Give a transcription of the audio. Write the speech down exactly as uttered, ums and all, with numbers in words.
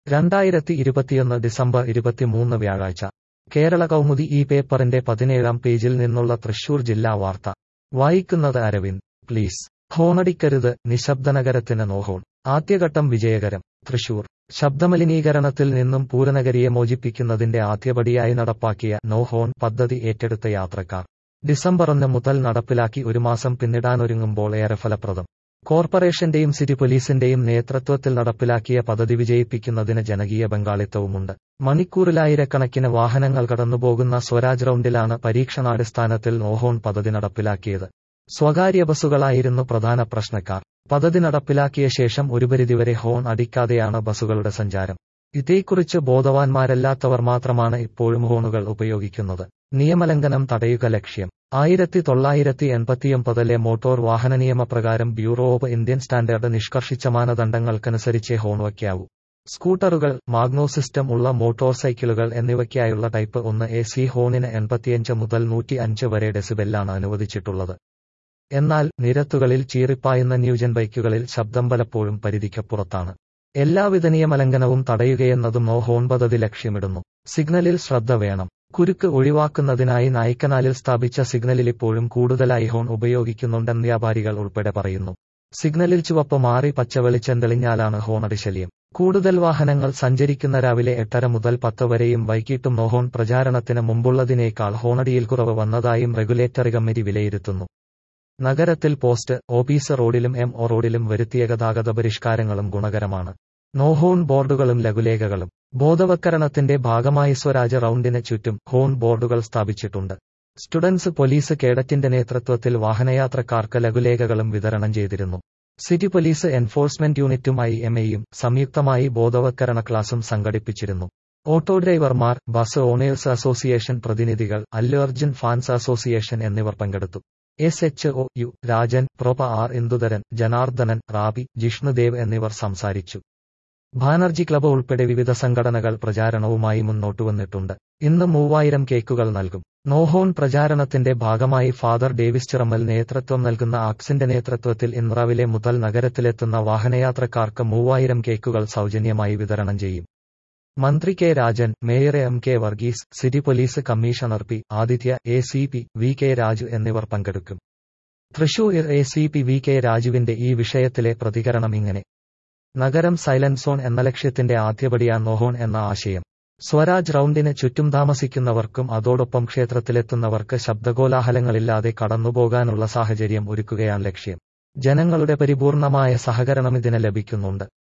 രണ്ടായിരത്തി ഇരുപത്തിയൊന്ന് ഡിസംബർ ഇരുപത്തിമൂന്ന് വ്യാഴാഴ്ച കേരള കൗമുദി ഈ പേപ്പറിന്റെ പതിനേഴാം പേജിൽ നിന്നുള്ള തൃശൂർ ജില്ലാ വാർത്ത വായിക്കുന്നത് അരവിന്ദ്. പ്ലീസ് ഹോണടിക്കരുത്, നിശബ്ദനഗരത്തിന് നോഹോൺ. ആദ്യഘട്ടം വിജയകരം. തൃശൂർ. ശബ്ദമലിനീകരണത്തിൽ നിന്നും പൂരനഗരിയെ മോചിപ്പിക്കുന്നതിന്റെ ആദ്യപടിയായി നടപ്പാക്കിയ നോ ഹോൺ പദ്ധതി ഏറ്റെടുത്ത യാത്രക്കാർ ഡിസംബർ ഒന്ന് മുതൽ നടപ്പിലാക്കി ഒരു മാസം പിന്നിടാനൊരുങ്ങുമ്പോൾ ഏറെ ഫലപ്രദം. കോർപ്പറേഷന്റെയും സിറ്റി പോലീസിന്റെയും നേതൃത്വത്തിൽ നടപ്പിലാക്കിയ പദ്ധതി വിജയിപ്പിക്കുന്നതിന് ജനകീയ പങ്കാളിത്തവുമുണ്ട്. മണിക്കൂറിലായിരക്കണക്കിന് വാഹനങ്ങൾ കടന്നുപോകുന്ന സ്വരാജ് റൗണ്ടിലാണ് പരീക്ഷണാടിസ്ഥാനത്തിൽ നോഹോൺ പദ്ധതി നടപ്പിലാക്കിയത്. സ്വകാര്യ ബസുകളായിരുന്നു പ്രധാന പ്രശ്നക്കാർ. പദ്ധതി നടപ്പിലാക്കിയ ശേഷം ഒരു പരിധിവരെ ഹോൺ അടിക്കാതെയാണ് ബസുകളുടെ സഞ്ചാരം. ഇതേക്കുറിച്ച് ബോധവാന്മാരല്ലാത്തവർ മാത്രമാണ് ഇപ്പോഴും ഹോണുകൾ ഉപയോഗിക്കുന്നത്. നിയമലംഘനം തടയുക ലക്ഷ്യം. ആയിരത്തി തൊള്ളായിരത്തി എൺപത്തിയൊമ്പതിലെ മോട്ടോർ വാഹന നിയമപ്രകാരം ബ്യൂറോ ഓഫ് ഇന്ത്യൻ സ്റ്റാൻഡേർഡ് നിഷ്കർഷിച്ച മാനദണ്ഡങ്ങൾക്കനുസരിച്ചേ ഹോൺ വയ്ക്കാവൂ. സ്കൂട്ടറുകൾ, മാഗ്നോ സിസ്റ്റം ഉള്ള മോട്ടോർ സൈക്കിളുകൾ എന്നിവയ്ക്കായുള്ള ടൈപ്പ് ഒന്ന് എ സി ഹോണിന് എൺപത്തിയഞ്ച് മുതൽ നൂറ്റി അഞ്ച് വരെ ഡെസിബെല്ലാണ് അനുവദിച്ചിട്ടുള്ളത്. എന്നാൽ നിരത്തുകളിൽ ചീറിപ്പായുന്ന ന്യൂജൻ ബൈക്കുകളിൽ ശബ്ദം പലപ്പോഴും പരിധിക്കപ്പുറത്താണ്. എല്ലാവിധ നിയമലംഘനവും തടയുകയെന്നതും നോ ഹോൺ പദ്ധതി ലക്ഷ്യമിടുന്നു. സിഗ്നലിൽ ശ്രദ്ധ വേണം. കുരുക്ക് ഒഴിവാക്കുന്നതിനായി നായ്ക്കനാലിൽ സ്ഥാപിച്ച സിഗ്നലിലിപ്പോഴും കൂടുതലായി ഹോൺ ഉപയോഗിക്കുന്നുണ്ടെന്ന് വ്യാപാരികൾ ഉൾപ്പെടെ പറയുന്നു. സിഗ്നലിൽ ചുവപ്പ് മാറി പച്ച വെളിച്ചം തെളിഞ്ഞാലാണ് ഹോണടി ശല്യം. കൂടുതൽ വാഹനങ്ങൾ സഞ്ചരിക്കുന്ന രാവിലെ എട്ടര മുതൽ പത്ത് വരെയും വൈകിട്ടും നോ ഹോൺ പ്രചാരണത്തിന് മുമ്പുള്ളതിനേക്കാൾ ഹോണടിയിൽ കുറവ് വന്നതായും റെഗുലേറ്ററി കമ്മിറ്റി വിലയിരുത്തുന്നു. നഗരത്തിൽ പോസ്റ്റ് ഓഫീസ് റോഡിലും എം ഒ റോഡിലും വരുത്തിയ ഗതാഗത പരിഷ്കാരങ്ങളും ഗുണകരമാണ്. നോ ഹോൺ ബോർഡുകളും ലഘുലേഖകളും. ബോധവൽക്കരണത്തിന്റെ ഭാഗമായി സ്വരാജ് റൗണ്ടിന് ചുറ്റും ഹോൺ ബോർഡുകൾ സ്ഥാപിച്ചിട്ടുണ്ട്. സ്റ്റുഡൻസ് പോലീസ് കേഡറ്റിന്റെ നേതൃത്വത്തിൽ വാഹനയാത്രക്കാർക്ക് ലഘുലേഖകളും വിതരണം ചെയ്തിരുന്നു. സിറ്റി പോലീസ് എൻഫോഴ്സ്മെന്റ് യൂണിറ്റും ഐ എം എയും സംയുക്തമായി ബോധവൽക്കരണ ക്ലാസും സംഘടിപ്പിച്ചിരുന്നു. ഓട്ടോ ഡ്രൈവർമാർ, ബസ് ഓണേഴ്സ് അസോസിയേഷൻ പ്രതിനിധികൾ, അല്ലു അർജുൻ ഫാൻസ് അസോസിയേഷൻ എന്നിവർ പങ്കെടുത്തു. S H O U Rajan, prof R Indudharan, Janardhanan, Rabi, Jishnudev എന്നിവർ സംസാരിച്ചു. ബാനർജി ക്ലബ് ഉൾപ്പെടെ വിവിധ സംഘടനകൾ പ്രചാരണവുമായി മുന്നോട്ടുവന്നിട്ടുണ്ട്. ഇന്ന് മൂവായിരം കേക്കുകൾ നൽകും. നോഹോൺ പ്രചാരണത്തിന്റെ ഭാഗമായി ഫാദർ ഡേവിസ് ചിറമ്മൽ നേതൃത്വം നൽകുന്ന ആക്സിന്റെ നേതൃത്വത്തിൽ ഇന്ന് രാവിലെ മുതൽ നഗരത്തിലെത്തുന്ന വാഹനയാത്രക്കാർക്ക് മൂവായിരം കേക്കുകൾ സൗജന്യമായി വിതരണം ചെയ്യും. മന്ത്രി K Rajan, mayor M K Varghese, city police commissioner P Aditya, A C P V K Raju എന്നിവർ പങ്കെടുക്കും. Thrissur A C P V K രാജുവിന്റെ ഈ വിഷയത്തിലെ പ്രതികരണം ഇങ്ങനെ: നഗരം സൈലന്റ് സോൺ എന്ന ലക്ഷ്യത്തിന്റെ ആദ്യപടിയാണ് നോഹോൺ എന്ന ആശയം. സ്വരാജ് റൗണ്ടിന് ചുറ്റും താമസിക്കുന്നവർക്കും അതോടൊപ്പം ക്ഷേത്രത്തിലെത്തുന്നവർക്ക് ശബ്ദകോലാഹലങ്ങളില്ലാതെ കടന്നുപോകാനുള്ള സാഹചര്യം ഒരുക്കുകയാണ് ലക്ഷ്യം. ജനങ്ങളുടെ പരിപൂർണമായ സഹകരണം ഇതിന് ലഭിക്കുന്നുണ്ട്.